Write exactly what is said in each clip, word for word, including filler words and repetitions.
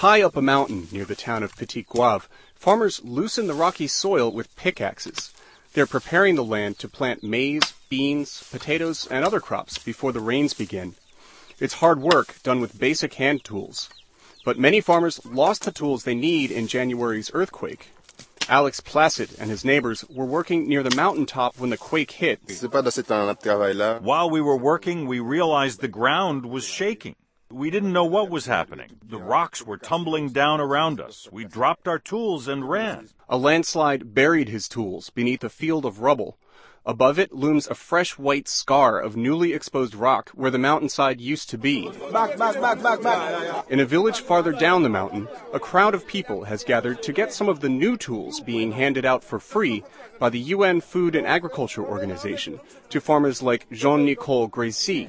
High up a mountain near the town of Petit Goâve, farmers loosen the rocky soil with pickaxes. They're preparing the land to plant maize, beans, potatoes, and other crops before the rains begin. It's hard work done with basic hand tools. But many farmers lost the tools they need in January's earthquake. Alex Placid and his neighbors were working near the mountaintop when the quake hit. While we were working, we realized the ground was shaking. We didn't know what was happening. The rocks were tumbling down around us. We dropped our tools and ran. A landslide buried his tools beneath a field of rubble. Above it looms a fresh white scar of newly exposed rock where the mountainside used to be. Back, back, back, back, back. In a village farther down the mountain, a crowd of people has gathered to get some of the new tools being handed out for free by the U N Food and Agriculture Organization to farmers like Jean-Nicole Gracie.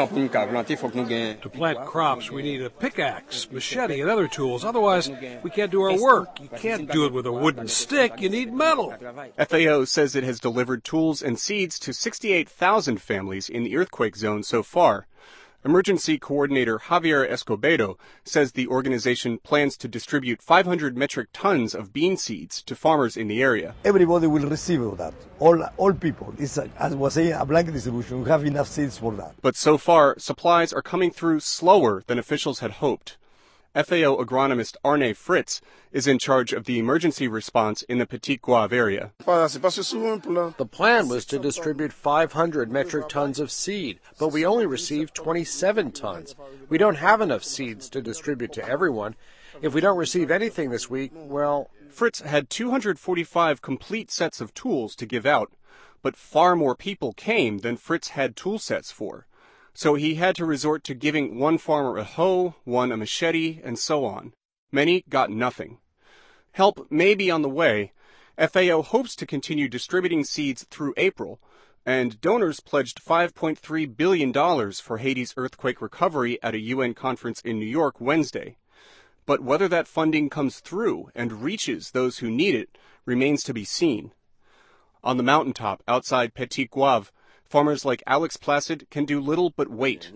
To plant crops, we need a pickaxe, machete, and other tools. Otherwise, we can't do our work. You can't do it with a wooden stick. You need metal. F A O says it has delivered tools and seeds to sixty-eight thousand families in the earthquake zone so far. Emergency Coordinator Javier Escobedo says the organization plans to distribute five hundred metric tons of bean seeds to farmers in the area. Everybody will receive that. All all people. It's, a, as was saying, a blanket distribution. We have enough seeds for that. But so far, supplies are coming through slower than officials had hoped. F A O agronomist Arne Fritz is in charge of the emergency response in the Petit Goâve area. The plan was to distribute five hundred metric tons of seed, but we only received twenty-seven tons. We don't have enough seeds to distribute to everyone. If we don't receive anything this week, well... Fritz had two hundred forty-five complete sets of tools to give out, but far more people came than Fritz had tool sets for. So he had to resort to giving one farmer a hoe, one a machete, and so on. Many got nothing. Help may be on the way. F A O hopes to continue distributing seeds through April, and donors pledged five point three billion dollars for Haiti's earthquake recovery at a U N conference in New York Wednesday. But whether that funding comes through and reaches those who need it remains to be seen. On the mountaintop outside Petit Goâve, farmers like Alex Placid can do little but wait.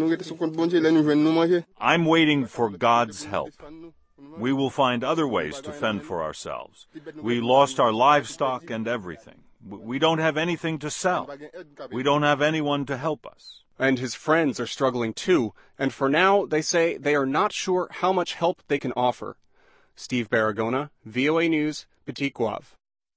I'm waiting for God's help. We will find other ways to fend for ourselves. We lost our livestock and everything. We don't have anything to sell. We don't have anyone to help us. And his friends are struggling too, and for now they say they are not sure how much help they can offer. Steve Baragona, V O A News, Petit Goâve.